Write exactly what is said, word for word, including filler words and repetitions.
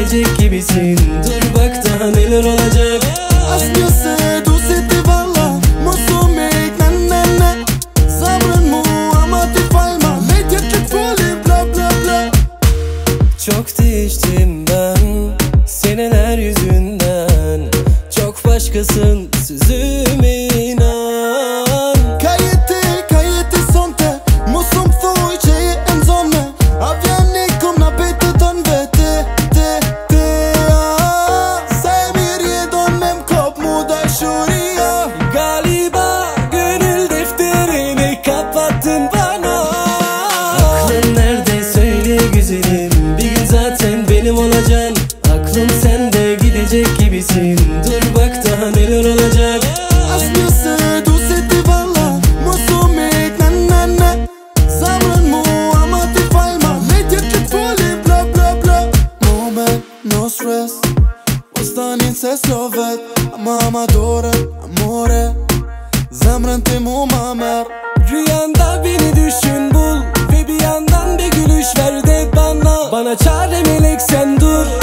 gidecek gibisin. Dur bak daha neler olacak. Aşkı du sitter valla Musumik na na na Sabrın mu ama tifalma Medyatik full bla bla bla. Çok değiştim ben seneler yüzünden. Çok başkasın sözüme inan. Kayıtı kayıtı sonte Musum fu içeyi en zonne Avjani kumna pete ton ve te te te Sevmir dönmem kop muda şuriya. Galiba gönül defterini kapattın bana. Aklın nerede söyle güzelim. Bir gün zaten benim olacaksın. Aklım sende gidecek gibisin. Dur bak daha neler olacak. Aşkı du sitter valla Musumik na na na Sabrın mu ama tifalma Medyatik full bla bla bla. Moment, no stress Ostan inte slovet Ama amadore, amore Zemren till mumamer. Rüyanda beni düşün bul ve bir yandan bir gülüş ver de bana. Bana çare melek sen dur.